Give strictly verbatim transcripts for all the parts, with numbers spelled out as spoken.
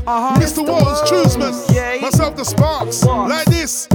Uh-huh. Mister Walls, Truesman, Yeah. myself the Sparks, What? like this.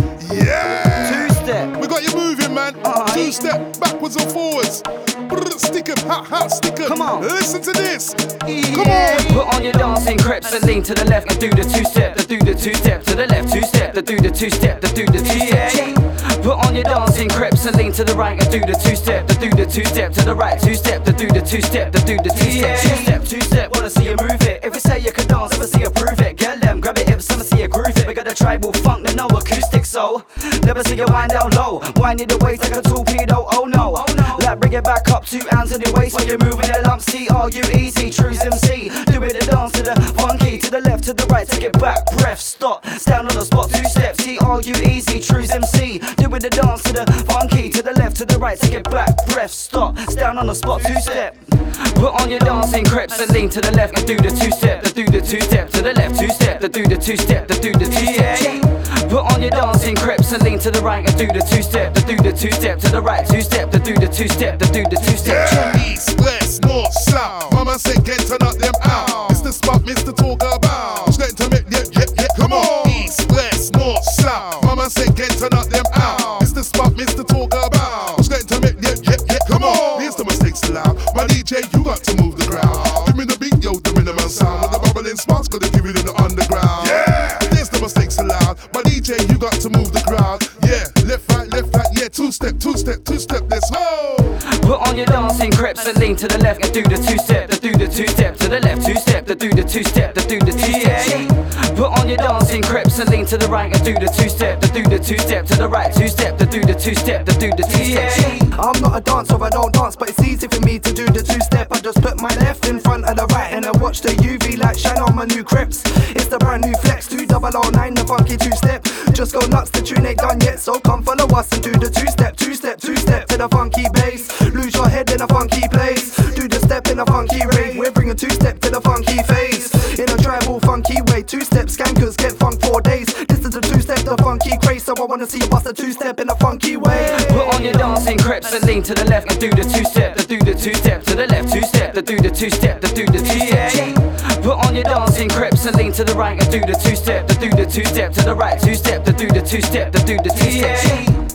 Yeah. Two-step. We got you moving, man. Uh-huh. Two step backwards and forwards. Brr, stick 'em, hot, hot, stick 'em. Come on. Listen to this. Yeah. Come on. Put on your dancing creps and lean to the left and do the two-step, the do the two-step to the left, two-step, the do the two-step, the do the two-step. Put on your dancing creps and lean to the right and do the two-step, the do the two-step to the right, two-step, the do the two-step, the do the two-step. Two-step, two-step, wanna see you move it. If you say you can dance, never see you prove it. Get them, grab it hips, I'ma see you groove it. We got the tribal funk, no acoustic soul. Never see you wind down low, winding the waist like a torpedo. Oh no, oh no. Like bring it back up, two hands in the waist while you're moving the lump. C R U E C, Trues M C. Do it the dance to the funky, to the left, to the right, take it back, breath, stop, stand on the spot, two steps. C R U E C, Trues M C. Do it the dance to the funky, to the left, to the right, take it back, breath, stop, stand on the spot, two step. Put on your dancing creps and lean to the left and do the two-step, the do the two-step to the left, two-step, the do the two-step, the do the two-step. Put on your dancing creps and lean to the right and do the two-step, the do the two-step to the right, two-step, the do the two-step, the do the two-step. Yeah. East, west, north, south. Mama said, get to knock them out. It's the spot, Mister Talk about. It's going to make yeah, yeah, yeah. Come on. East, west, north, south. Mama said, get to knock them out. It's the spot, Mister Talk about. It's going to make yeah, yeah, yeah. Come on. Here's the mistakes allowed. My D J, you got to move the crowd. Give me the beat, yo, the minimum sound. With the bubbling sparks, gotta give it in the underground. Yeah. There's the mistakes allowed. My D J, you got to move the crowd. Yeah. Left, right, left, right. Yeah. Two step, two step, two step. Let's go. Put on your dancing creps and lean to the left and do the two-step, the do the two-step to the left, two-step, the do the two-step, the do the two-step. Put on your dancing creps and lean to the right and do the two-step, the do the two-step to the right, two-step, the do the two-step, the do the two-step. I'm not a dancer, I don't dance, but it's easy for me to do the two-step. I just put my left in front of the right and I watch the U V light shine on my new crips. It's the brand new Flex two double oh nine, the funky two-step. Just go nuts, the tune ain't done yet, so come follow us and do the two-step, two-step, two-step to the funky bass. Lose your head in a funky place, do the step in a funky rave. We're bringing two-step to the funky phase, in a tribal funky way. Two-step skankers get funk four days. This is the two-step, the funky craze, so I wanna see you bust a two-step in a funky way. Put on your dancing creps and lean to the left and do the two-step, the do the two-step to the left, two-step, the do the two-step, the do the two-step. Put on your dancing creps and lean to the right and do the two-step, the do the two-step to the right, two-step, the do the two-step, the do the two-step.